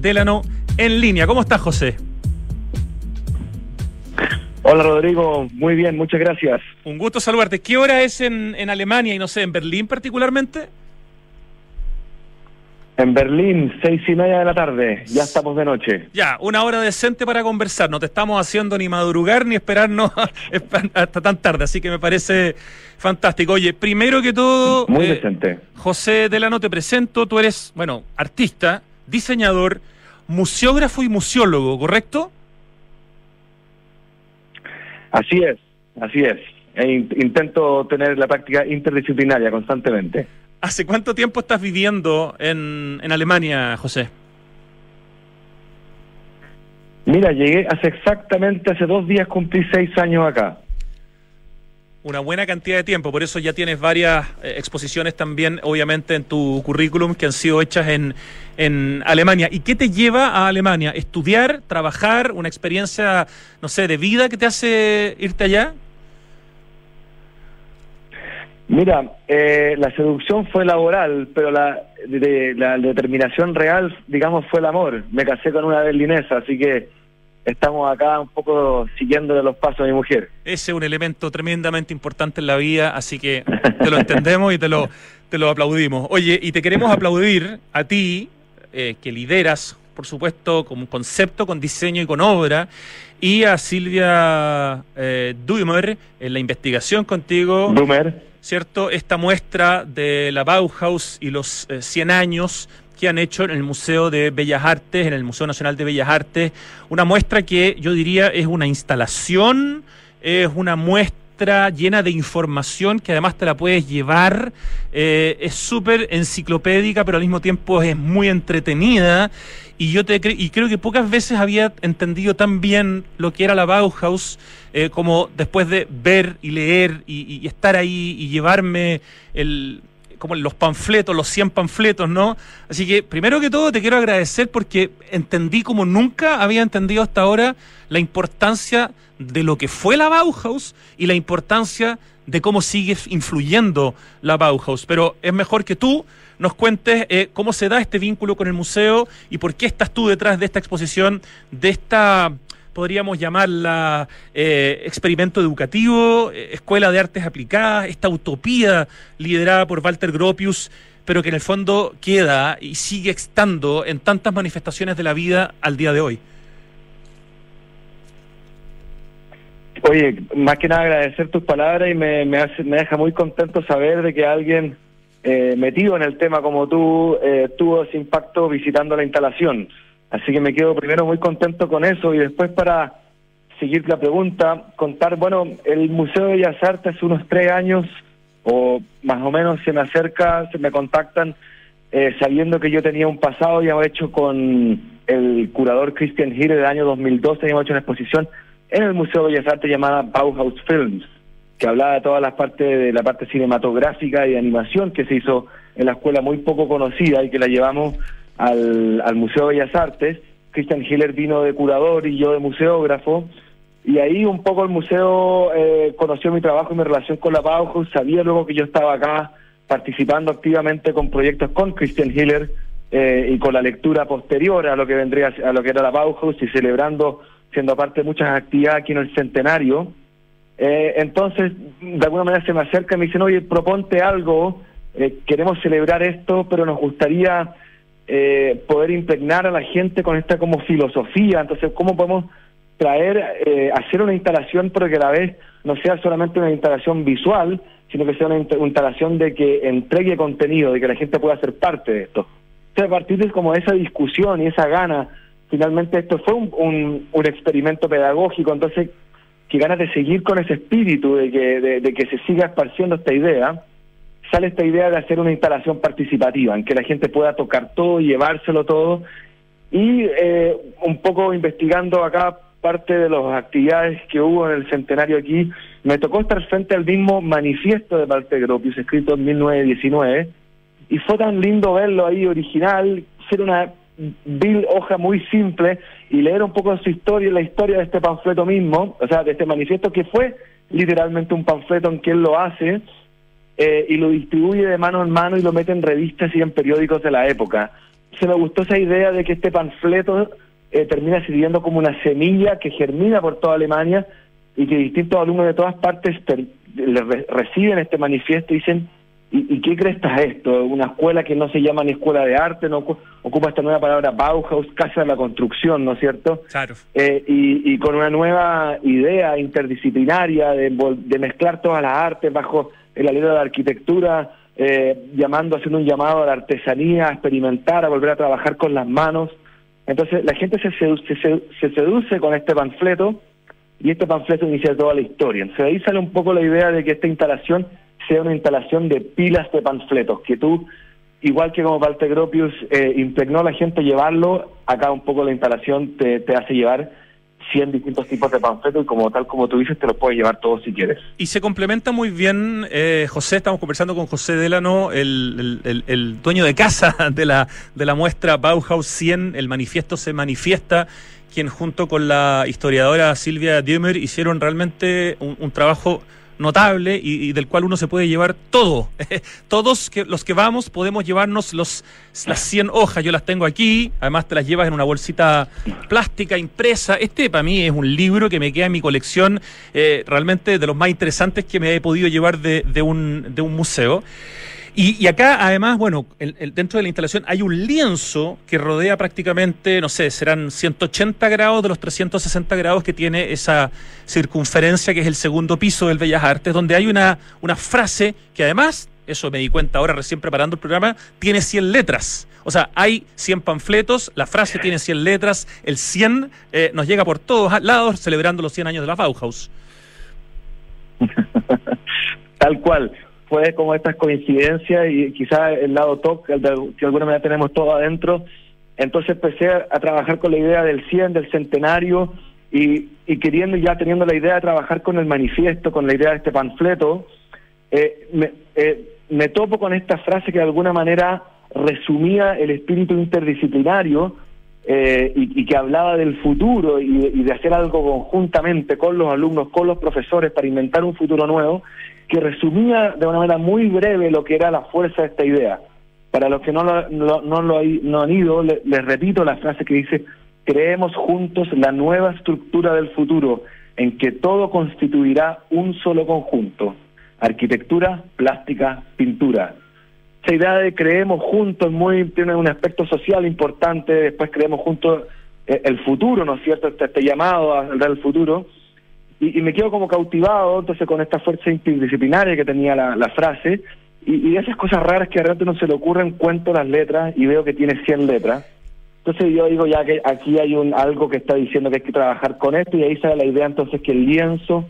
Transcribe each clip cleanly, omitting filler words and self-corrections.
Delano en línea. ¿Cómo estás, José? Hola, Rodrigo. Muy bien, muchas gracias. Un gusto saludarte. ¿Qué hora es en Alemania y no sé, en Berlín particularmente? En Berlín, 6:30 de la tarde. Ya estamos de noche. Ya, una hora decente para conversar. No te estamos haciendo ni madrugar ni esperarnos hasta tan tarde, así que me parece fantástico. Oye, primero que todo, muy decente. José Delano, te presento. Tú eres, bueno, artista, diseñador, museógrafo y museólogo, ¿correcto? Así es, así es. Intento tener la práctica interdisciplinaria constantemente. ¿Hace cuánto tiempo estás viviendo en Alemania, José? Mira, llegué hace 2 días, cumplí 6 años acá. Una buena cantidad de tiempo, por eso ya tienes varias exposiciones también, obviamente, en tu currículum que han sido hechas en Alemania. ¿Y qué te lleva a Alemania? ¿Estudiar, trabajar, una experiencia, no sé, de vida que te hace irte allá? Mira, la seducción fue laboral, pero la determinación real, digamos, fue el amor. Me casé con una berlinesa, así que estamos acá un poco siguiéndole los pasos a mi mujer. Ese es un elemento tremendamente importante en la vida, así que te lo entendemos y te lo aplaudimos. Oye, y te queremos aplaudir a ti, que lideras, por supuesto, con concepto, con diseño y con obra, y a Silvia Dumer en la investigación contigo. Dumer. ¿Cierto? Esta muestra de la Bauhaus y los 100 años que han hecho en el Museo de Bellas Artes, en el Museo Nacional de Bellas Artes, una muestra que yo diría es una instalación, es una muestra llena de información que además te la puedes llevar, es súper enciclopédica, pero al mismo tiempo es muy entretenida, y creo que pocas veces había entendido tan bien lo que era la Bauhaus, como después de ver y leer y estar ahí y llevarme como los panfletos, los 100 panfletos, ¿no? Así que, primero que todo, te quiero agradecer porque entendí como nunca había entendido hasta ahora la importancia de lo que fue la Bauhaus y la importancia de cómo sigue influyendo la Bauhaus. Pero es mejor que tú nos cuentes cómo se da este vínculo con el museo y por qué estás tú detrás de esta exposición, de esta, podríamos llamarla experimento educativo, escuela de artes aplicadas, esta utopía liderada por Walter Gropius, pero que en el fondo queda y sigue estando en tantas manifestaciones de la vida al día de hoy. Oye, más que nada agradecer tus palabras y me deja muy contento saber de que alguien metido en el tema como tú tuvo ese impacto visitando la instalación. Así que me quedo primero muy contento con eso y después, para seguir la pregunta, contar, bueno, el Museo de Bellas Artes hace unos 3 años o más o menos se me contactan sabiendo que yo tenía un pasado y había hecho con el curador Christian Hiller el año 2012, habíamos hecho una exposición en el Museo de Bellas Artes llamada Bauhaus Films, que hablaba de todas las partes de la parte cinematográfica y de animación que se hizo en la escuela, muy poco conocida, y que la llevamos al Museo de Bellas Artes. Christian Hiller vino de curador y yo de museógrafo, y ahí un poco el museo conoció mi trabajo y mi relación con la Bauhaus. Sabía luego que yo estaba acá participando activamente con proyectos con Christian Hiller y con la lectura posterior a lo que era la Bauhaus, y celebrando, siendo parte de muchas actividades aquí en el centenario. Entonces, de alguna manera se me acerca y me dicen: oye, proponte algo, queremos celebrar esto, pero nos gustaría poder impregnar a la gente con esta como filosofía. Entonces, ¿cómo podemos hacer una instalación, pero que a la vez no sea solamente una instalación visual, sino que sea una instalación de que entregue contenido, de que la gente pueda ser parte de esto? Entonces, a partir de como esa discusión y esa gana, finalmente esto fue un experimento pedagógico. Entonces, que ganas de seguir con ese espíritu de que se siga esparciendo esta idea, sale esta idea de hacer una instalación participativa, en que la gente pueda tocar todo y llevárselo todo. Y un poco investigando acá parte de las actividades que hubo en el centenario aquí, me tocó estar frente al mismo manifiesto de Walter Gropius, escrito en 1919, y fue tan lindo verlo ahí original, ser una hoja muy simple y leer un poco de su historia, la historia de este panfleto mismo, o sea, de este manifiesto, que fue literalmente un panfleto en que él lo hace y lo distribuye de mano en mano y lo mete en revistas y en periódicos de la época. se me gustó esa idea de que este panfleto termina sirviendo como una semilla que germina por toda Alemania y que distintos alumnos de todas partes reciben este manifiesto y dicen, ¿y qué crees es esto? Una escuela que no se llama ni escuela de arte, no ocupa esta nueva palabra Bauhaus, casa de la construcción, ¿no es cierto? Claro. Y con una nueva idea interdisciplinaria de mezclar todas las artes bajo el alero de la arquitectura, haciendo un llamado a la artesanía, a experimentar, a volver a trabajar con las manos. Entonces la gente se seduce con este panfleto, y este panfleto inicia toda la historia. Entonces ahí sale un poco la idea de que esta instalación sea una instalación de pilas de panfletos, que tú, igual que como Walter Gropius impregnó a la gente llevarlo, acá un poco la instalación te hace llevar 100 distintos tipos de panfletos, y como tú dices, te los puedes llevar todos si quieres. Y se complementa muy bien, José, estamos conversando con José Delano, el dueño de casa de la muestra Bauhaus 100, el manifiesto se manifiesta, quien junto con la historiadora Silvia Diemer hicieron realmente un trabajo notable y del cual uno se puede llevar todo. Todos los que vamos podemos llevarnos las 100 hojas. Yo las tengo aquí, además te las llevas en una bolsita plástica impresa. Para mí es un libro que me queda en mi colección, realmente de los más interesantes que me he podido llevar de un museo. Y acá, además, bueno, dentro de la instalación hay un lienzo que rodea prácticamente, no sé, serán 180 grados de los 360 grados que tiene esa circunferencia que es el segundo piso del Bellas Artes, donde hay una frase que además, eso me di cuenta ahora recién preparando el programa, tiene 100 letras. O sea, hay 100 panfletos, la frase tiene 100 letras, el 100 nos llega por todos lados celebrando los 100 años de la Bauhaus. Tal cual. Fue como estas coincidencias y quizás el lado TOC, que de alguna manera tenemos todo adentro. Entonces empecé a trabajar con la idea del 100, del centenario, y teniendo la idea de trabajar con el manifiesto, con la idea de este panfleto, me topo con esta frase que de alguna manera resumía el espíritu interdisciplinario y que hablaba del futuro y de hacer algo conjuntamente con los alumnos, con los profesores, para inventar un futuro nuevo, que resumía de una manera muy breve lo que era la fuerza de esta idea. Para los que no han ido, les repito la frase que dice: creemos juntos la nueva estructura del futuro, en que todo constituirá un solo conjunto: arquitectura, plástica, pintura. Esa idea de creemos juntos tiene un aspecto social importante. Después creemos juntos el futuro, ¿no es cierto? Este llamado a dar el futuro. Y me quedo como cautivado entonces con esta fuerza interdisciplinaria que tenía la frase, y esas cosas raras que a repente no se le ocurren, cuento las letras y veo que tiene 100 letras. Entonces yo digo ya que aquí hay algo que está diciendo que hay que trabajar con esto, y ahí sale la idea entonces que el lienzo,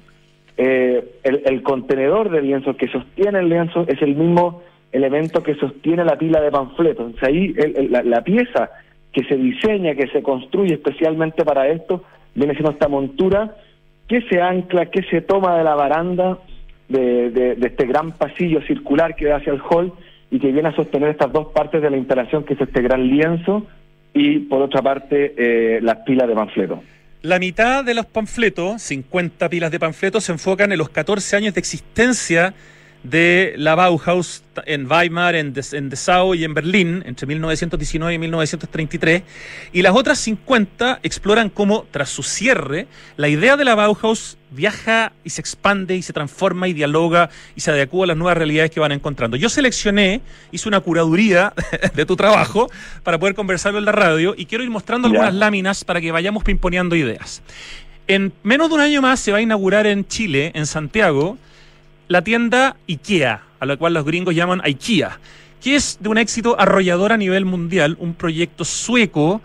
el contenedor de lienzo que sostiene el lienzo es el mismo elemento que sostiene la pila de panfletos. Entonces ahí la pieza que se diseña, que se construye especialmente para esto, viene siendo esta montura que se ancla, que se toma de la baranda de este gran pasillo circular que da hacia el hall, y que viene a sostener estas dos partes de la instalación, que es este gran lienzo, y por otra parte las pilas de panfletos. La mitad de los panfletos, 50 pilas de panfletos, se enfocan en los 14 años de existencia de la Bauhaus en Weimar, en Dessau y en Berlín, entre 1919 y 1933, y las otras 50 exploran cómo, tras su cierre, la idea de la Bauhaus viaja y se expande y se transforma y dialoga y se adecua a las nuevas realidades que van encontrando. Yo hice una curaduría de tu trabajo para poder conversarlo en la radio, y quiero ir mostrando algunas láminas para que vayamos pimponeando ideas. En menos de un año más se va a inaugurar en Chile, en Santiago, la tienda IKEA, a la cual los gringos llaman IKEA, que es de un éxito arrollador a nivel mundial, un proyecto sueco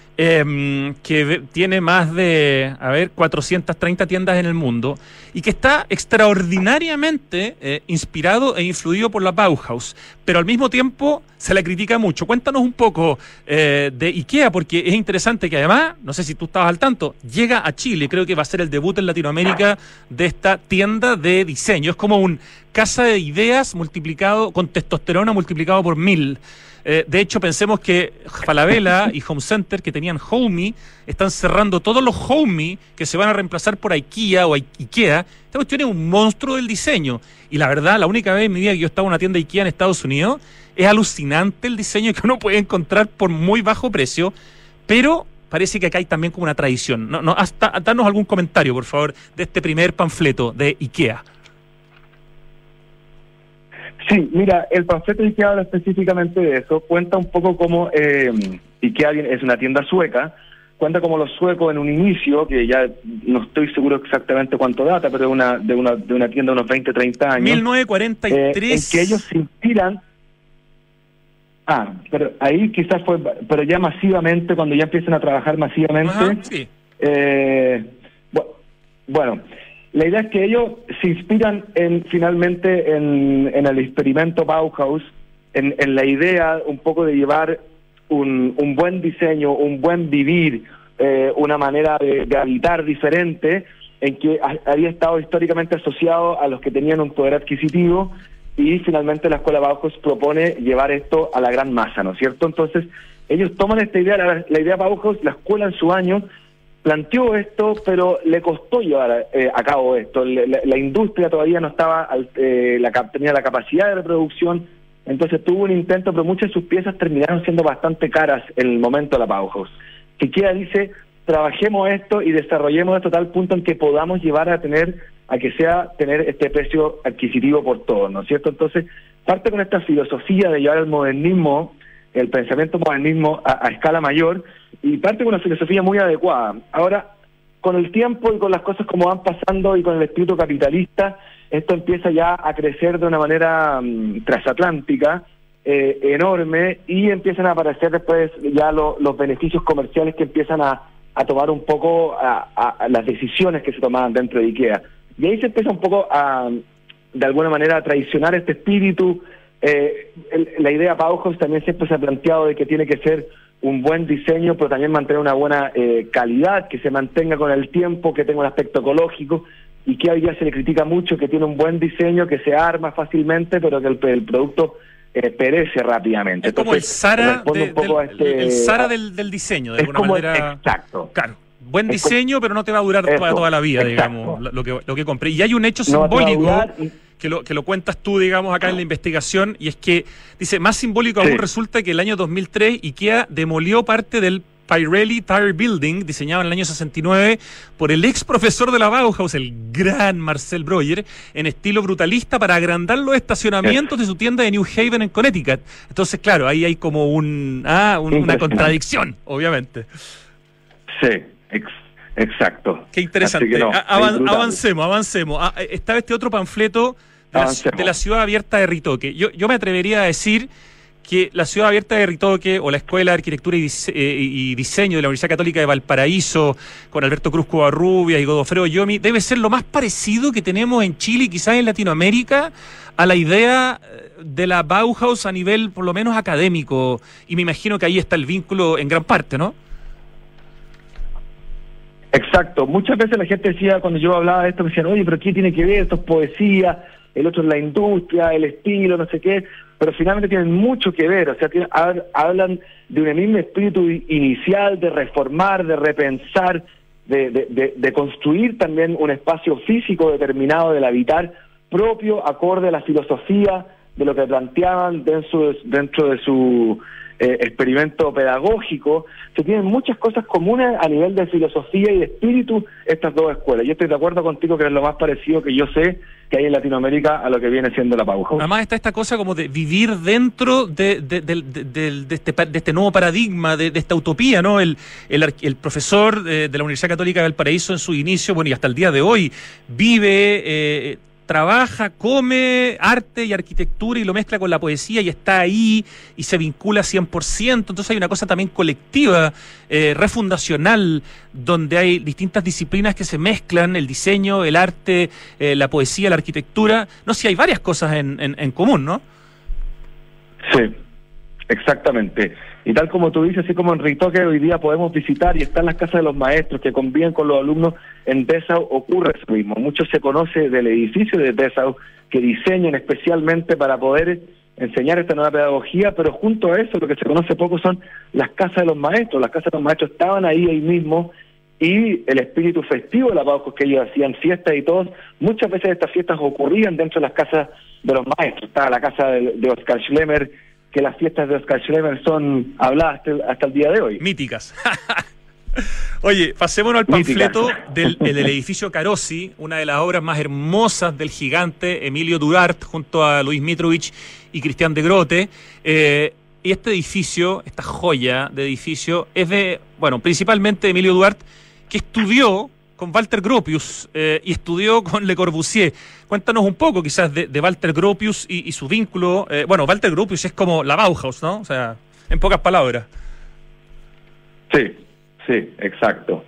que tiene más de 430 tiendas en el mundo, y que está extraordinariamente inspirado e influido por la Bauhaus, pero al mismo tiempo se la critica mucho. Cuéntanos un poco de IKEA, porque es interesante que además, no sé si tú estabas al tanto, llega a Chile, creo que va a ser el debut en Latinoamérica de esta tienda de diseño. Es como un casa de ideas multiplicado, con testosterona multiplicado por 1000. De hecho, pensemos que Falabella y Home Center, que tenían Homey, están cerrando todos los Homey que se van a reemplazar por IKEA o IKEA. Esta cuestión es un monstruo del diseño. Y la verdad, la única vez en mi vida que yo estaba en una tienda IKEA en Estados Unidos, es alucinante el diseño que uno puede encontrar por muy bajo precio, pero parece que acá hay también como una tradición. Danos algún comentario, por favor, de este primer panfleto de IKEA. Sí, mira, el panfleto de IKEA habla específicamente de eso. Cuenta un poco cómo IKEA es una tienda sueca. Cuenta como los suecos en un inicio, que ya no estoy seguro exactamente cuánto data, pero de una tienda de unos 20, 30 años. 1943. En que ellos se inspiran. Pero ahí quizás fue, pero ya masivamente, cuando ya empiezan a trabajar masivamente. Ajá, sí. Bueno, la idea es que ellos se inspiran finalmente en el experimento Bauhaus, en la idea un poco de llevar un buen diseño, un buen vivir, una manera de habitar diferente, en que había estado históricamente asociado a los que tenían un poder adquisitivo, y finalmente la escuela Bauhaus propone llevar esto a la gran masa, ¿no es cierto? Entonces, ellos toman esta idea, la idea Bauhaus, la escuela en su año planteó esto, pero le costó llevar a cabo esto. La industria todavía no estaba, tenía la capacidad de reproducción, entonces tuvo un intento, pero muchas de sus piezas terminaron siendo bastante caras en el momento de la Bauhaus. IKEA dice, trabajemos esto y desarrollemos esto a tal punto en que podamos llevar a tener este precio adquisitivo por todos, ¿no es cierto? Entonces, parte con esta filosofía de llevar el modernismo, el pensamiento modernismo a escala mayor, y parte con una filosofía muy adecuada. Ahora, con el tiempo y con las cosas como van pasando y con el espíritu capitalista, esto empieza ya a crecer de una manera transatlántica, enorme, y empiezan a aparecer después ya los beneficios comerciales que empiezan a tomar un poco a las decisiones que se tomaban dentro de IKEA. Y ahí se empieza un poco de alguna manera, a traicionar este espíritu. La idea Bauhaus también siempre se ha planteado de que tiene que ser un buen diseño, pero también mantener una buena calidad, que se mantenga con el tiempo, que tenga un aspecto ecológico, y que hoy día se le critica mucho que tiene un buen diseño, que se arma fácilmente, pero que el producto perece rápidamente. Es como el Zara, del diseño, de alguna manera. Exacto. Claro. Buen diseño, pero no te va a durar toda la vida, digamos, lo que compré. Y hay un hecho simbólico que lo cuentas tú, digamos, acá en la investigación, y es que, dice, más simbólico aún resulta que el año 2003 IKEA demolió parte del Pirelli Tire Building, diseñado en el año 69 por el ex profesor de la Bauhaus, el gran Marcel Breuer, en estilo brutalista, para agrandar los estacionamientos de su tienda de New Haven en Connecticut. Entonces, claro, ahí hay como una contradicción, obviamente. Sí. Exacto. Qué interesante. Avancemos. Estaba este otro panfleto de la Ciudad Abierta de Ritoque. Yo me atrevería a decir que la Ciudad Abierta de Ritoque, o la Escuela de Arquitectura y Diseño de la Universidad Católica de Valparaíso, con Alberto Cruz Covarrubias y Godofredo Yomi, debe ser lo más parecido que tenemos en Chile y quizás en Latinoamérica a la idea de la Bauhaus a nivel por lo menos académico, y me imagino que ahí está el vínculo en gran parte, ¿no? Exacto. Muchas veces la gente decía, cuando yo hablaba de esto, me decían, oye, pero ¿qué tiene que ver? Esto es poesía, el otro es la industria, el estilo, no sé qué, pero finalmente tienen mucho que ver. O sea, hablan de un mismo espíritu inicial, de reformar, de repensar, de construir también un espacio físico determinado del habitar propio, acorde a la filosofía de lo que planteaban dentro de su experimento pedagógico. Se tienen muchas cosas comunes a nivel de filosofía y de espíritu estas dos escuelas. Yo estoy de acuerdo contigo que es lo más parecido que yo sé que hay en Latinoamérica a lo que viene siendo la Bauhaus. Además está esta cosa como de vivir dentro de este nuevo paradigma, de esta utopía, ¿no? El profesor de la Universidad Católica de Valparaíso en su inicio, bueno, y hasta el día de hoy, vive, trabaja, come arte y arquitectura y lo mezcla con la poesía y está ahí y se vincula 100%. Entonces hay una cosa también colectiva, refundacional, donde hay distintas disciplinas que se mezclan, el diseño, el arte, la poesía, la arquitectura. No sé, hay varias cosas en común, ¿no? Sí, exactamente. Y tal como tú dices, así como en Ritoque hoy día podemos visitar y están las casas de los maestros que conviven con los alumnos, en Dessau ocurre eso mismo. Mucho se conoce del edificio de Dessau, que diseñan especialmente para poder enseñar esta nueva pedagogía, pero junto a eso lo que se conoce poco son las casas de los maestros. Las casas de los maestros estaban ahí mismo, y el espíritu festivo de la Bauhaus, que ellos hacían fiestas y todos, muchas veces estas fiestas ocurrían dentro de las casas de los maestros. Estaba la casa de Oskar Schlemmer, que las fiestas de Oskar Schlemmer son habladas hasta el día de hoy. Míticas. Oye, pasémonos al panfleto del edificio Carosi, una de las obras más hermosas del gigante Emilio Durart, junto a Luis Mitrovich y Cristian de Grote. Y este edificio, esta joya de edificio, es de, bueno, principalmente de Emilio Durart, que estudió con Walter Gropius y estudió con Le Corbusier. Cuéntanos un poco quizás de Walter Gropius y su vínculo. Bueno, Walter Gropius es como la Bauhaus, ¿no? O sea, en pocas palabras. Sí, exacto.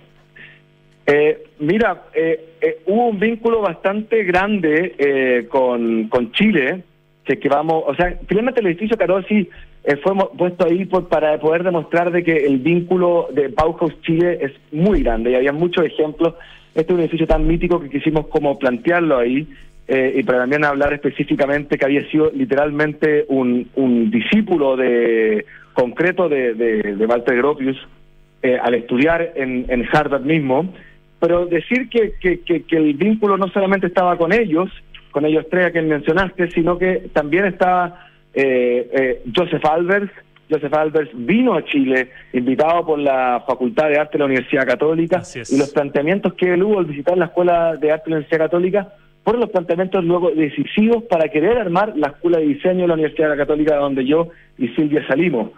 Mira, hubo un vínculo bastante grande con Chile, que vamos, o sea, finalmente el edificio Carosi fue puesto ahí para poder demostrar de que el vínculo de Bauhaus Chile es muy grande, y había muchos ejemplos. Este es un edificio tan mítico que quisimos como plantearlo ahí, y para también hablar específicamente que había sido literalmente un discípulo concreto de Walter Gropius, al estudiar en Harvard mismo, pero decir que el vínculo no solamente estaba con ellos tres a quien mencionaste, sino que también estaba Joseph Albers. Joseph Albers vino a Chile, invitado por la Facultad de Arte de la Universidad Católica, y los planteamientos que él hubo al visitar la Escuela de Arte de la Universidad Católica fueron los planteamientos luego decisivos para querer armar la Escuela de Diseño de la Universidad Católica, donde yo y Silvia salimos.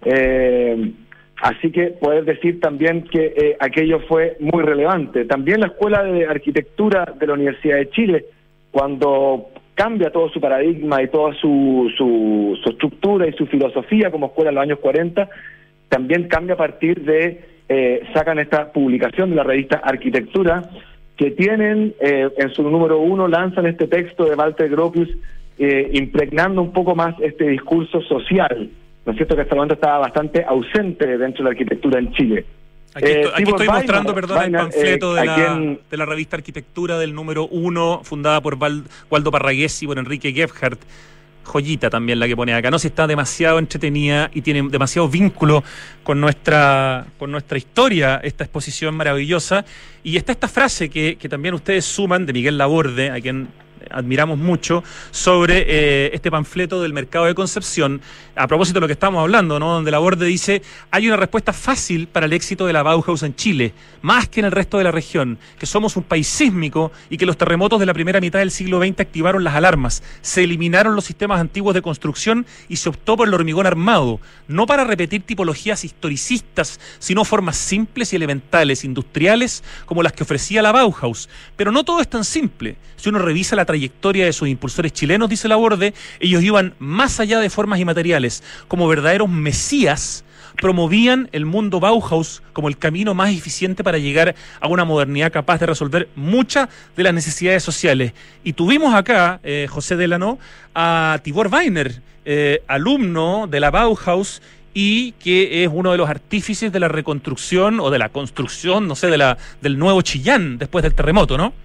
Así que poder decir también que aquello fue muy relevante. También la Escuela de Arquitectura de la Universidad de Chile, cuando cambia todo su paradigma y toda su estructura y su filosofía como escuela en los años 40, también cambia a partir de, sacan esta publicación de la revista Arquitectura, que tienen en su número 1, lanzan este texto de Walter Gropius, impregnando un poco más este discurso social, ¿no es cierto?, que hasta el momento estaba bastante ausente dentro de la arquitectura en Chile. Aquí estoy mostrando, el panfleto de la revista Arquitectura del número 1, fundada por Waldo Parragués y por Enrique Gebhardt. Joyita también la que pone acá. No, si está demasiado entretenida y tiene demasiado vínculo con nuestra historia, esta exposición maravillosa. Y está esta frase que también ustedes suman, de Miguel Laborde, a quien admiramos mucho, sobre este panfleto del mercado de Concepción, a propósito de lo que estamos hablando, ¿no? Donde Laborde dice: hay una respuesta fácil para el éxito de la Bauhaus en Chile, más que en el resto de la región, que somos un país sísmico y que los terremotos de la primera mitad del siglo XX activaron las alarmas, se eliminaron los sistemas antiguos de construcción y se optó por el hormigón armado, no para repetir tipologías historicistas, sino formas simples y elementales, industriales, como las que ofrecía la Bauhaus. Pero no todo es tan simple. Si uno revisa la trayectoria de sus impulsores chilenos, dice Laborde, ellos iban más allá de formas y materiales. Como verdaderos mesías, promovían el mundo Bauhaus como el camino más eficiente para llegar a una modernidad capaz de resolver muchas de las necesidades sociales. Y tuvimos acá, José Delano, a Tibor Weiner, alumno de la Bauhaus, y que es uno de los artífices de la reconstrucción o de la construcción, no sé, del nuevo Chillán después del terremoto, ¿no?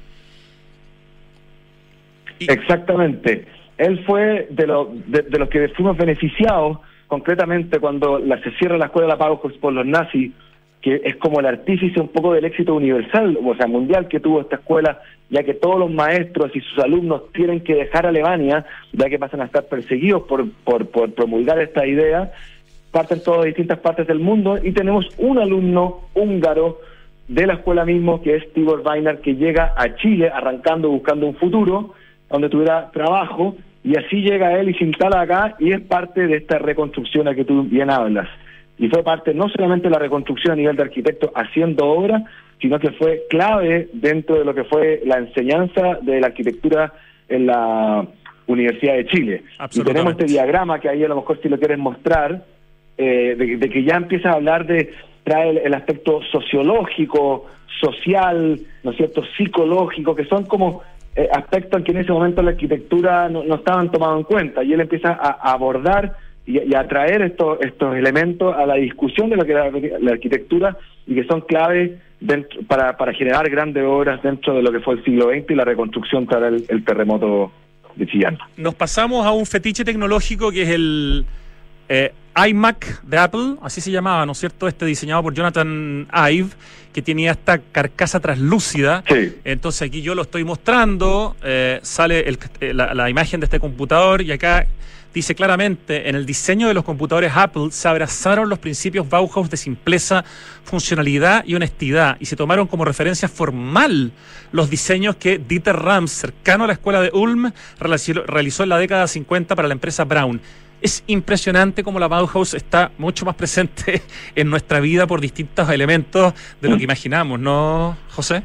Exactamente. Él fue de los que fuimos beneficiados, concretamente cuando se cierra la escuela de la Bauhaus por los nazis, que es como el artífice un poco del éxito universal, o sea, mundial, que tuvo esta escuela, ya que todos los maestros y sus alumnos tienen que dejar Alemania, ya que pasan a estar perseguidos por promulgar esta idea, parten todos de distintas partes del mundo, y tenemos un alumno húngaro de la escuela mismo, que es Tibor Weiner, que llega a Chile buscando un futuro donde tuviera trabajo, y así llega él y se instala acá, y es parte de esta reconstrucción a que tú bien hablas. Y fue parte no solamente de la reconstrucción a nivel de arquitecto haciendo obra, sino que fue clave dentro de lo que fue la enseñanza de la arquitectura en la Universidad de Chile. Y tenemos este diagrama que ahí a lo mejor si lo quieres mostrar, de que ya empieza a hablar trae el aspecto sociológico, social, ¿no es cierto?, psicológico, que son como aspectos en que en ese momento la arquitectura no estaban tomados en cuenta, y él empieza a abordar y a traer estos elementos a la discusión de lo que era la arquitectura, y que son clave para generar grandes obras dentro de lo que fue el siglo XX y la reconstrucción tras el terremoto de Chillán. Nos pasamos a un fetiche tecnológico que es el iMac de Apple, así se llamaba, ¿no es cierto? Diseñado por Jonathan Ive, que tenía esta carcasa translúcida. Sí. Entonces aquí yo lo estoy mostrando, sale la imagen de este computador y acá dice claramente: en el diseño de los computadores Apple se abrazaron los principios Bauhaus de simpleza, funcionalidad y honestidad, y se tomaron como referencia formal los diseños que Dieter Rams, cercano a la escuela de Ulm, realizó en la década 50 para la empresa Braun. Es impresionante cómo la Bauhaus está mucho más presente en nuestra vida por distintos elementos de lo que imaginamos, ¿no, José?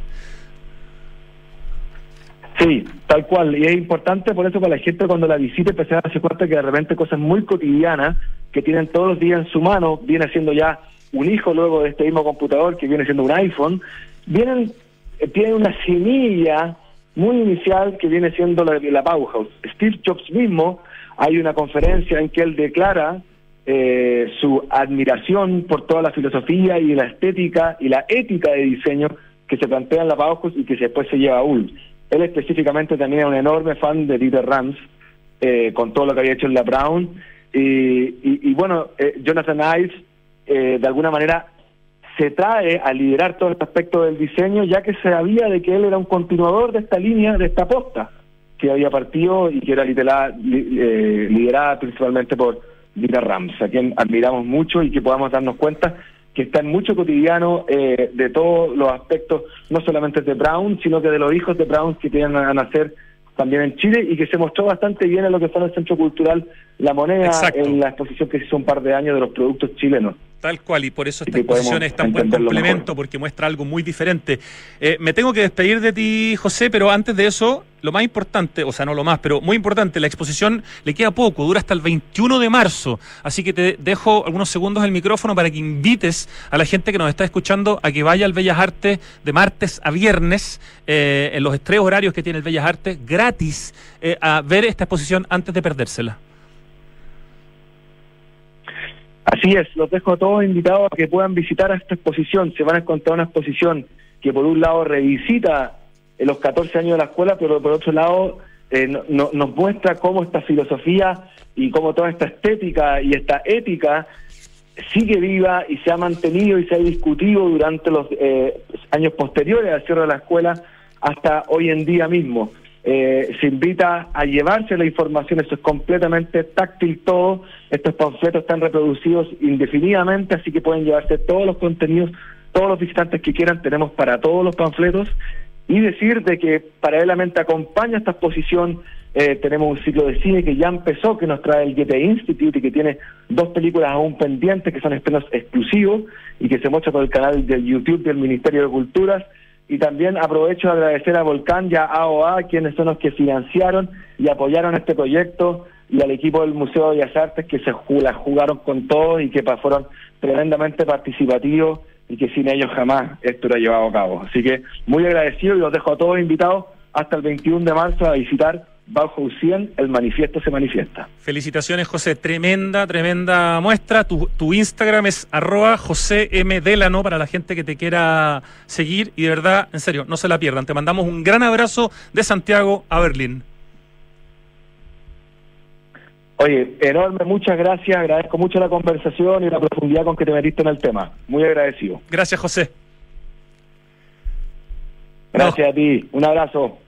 Sí, tal cual. Y es importante por eso para la gente cuando la visite empezar a darse cuenta que de repente cosas muy cotidianas que tienen todos los días en su mano, viene siendo ya un hijo luego de este mismo computador que viene siendo un iPhone, tienen una semilla muy inicial que viene siendo la Bauhaus. Steve Jobs mismo, hay una conferencia en que él declara su admiración por toda la filosofía y la estética y la ética de diseño que se plantea en la Bauhaus y que después se lleva a Ulm. Él específicamente también es un enorme fan de Dieter Rams, con todo lo que había hecho en la Braun. Y bueno, Jonathan Ive, de alguna manera, se trae a liderar todo este aspecto del diseño, ya que se sabía de que él era un continuador de esta línea, de esta aposta que había partido y que era liderada principalmente por Dieter Rams, a quien admiramos mucho y que podamos darnos cuenta que está en mucho cotidiano de todos los aspectos, no solamente de Braun, sino que de los hijos de Braun que tienen a nacer también en Chile, y que se mostró bastante bien en lo que fue en el Centro Cultural La Moneda. Exacto. En la exposición que se hizo un par de años de los productos chilenos. Tal cual, y por eso esta exposición es tan buen complemento, mejor, porque muestra algo muy diferente. Me tengo que despedir de ti, José, pero antes de eso, lo más importante, o sea, no lo más, pero muy importante, la exposición le queda poco, dura hasta el 21 de marzo, así que te dejo algunos segundos el micrófono para que invites a la gente que nos está escuchando a que vaya al Bellas Artes de martes a viernes, en los 3 horarios que tiene el Bellas Artes, gratis, a ver esta exposición antes de perdérsela. Así es, los dejo a todos invitados a que puedan visitar a esta exposición. Se van a encontrar una exposición que por un lado revisita los 14 años de la escuela, pero por otro lado nos muestra cómo esta filosofía y cómo toda esta estética y esta ética sigue viva y se ha mantenido y se ha discutido durante los años posteriores al cierre de la escuela hasta hoy en día mismo. Se invita a llevarse la información, esto es completamente táctil todo, estos panfletos están reproducidos indefinidamente, así que pueden llevarse todos los contenidos, todos los visitantes que quieran, tenemos para todos los panfletos, y decir de que paralelamente acompaña esta exposición, tenemos un ciclo de cine que ya empezó, que nos trae el Goethe Institute y que tiene 2 películas aún pendientes que son estrenos exclusivos y que se muestra por el canal de YouTube del Ministerio de Culturas. Y también aprovecho de agradecer a Volcán y a AOA, quienes son los que financiaron y apoyaron este proyecto, y al equipo del Museo de Bellas Artes que la jugaron con todo y que fueron tremendamente participativos y que sin ellos jamás esto era llevado a cabo. Así que muy agradecido y los dejo a todos invitados hasta el 21 de marzo a visitar Bauhaus 100, el manifiesto se manifiesta. Felicitaciones, José, tremenda muestra. Tu Instagram es @JoséMDelano para la gente que te quiera seguir, y de verdad, en serio, no se la pierdan. Te mandamos un gran abrazo de Santiago a Berlín. Oye, enorme, muchas gracias, agradezco mucho la conversación y la profundidad con que te metiste en el tema. Muy agradecido. Gracias, José. Gracias a ti, un abrazo.